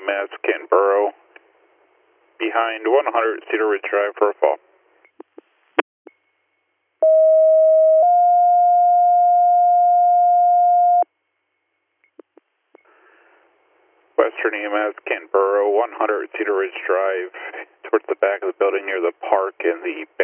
EMS Canberra behind 100 Cedar Ridge Drive for a fall. Western EMS Canberra 100 Cedar Ridge Drive towards the back of the building near the park and the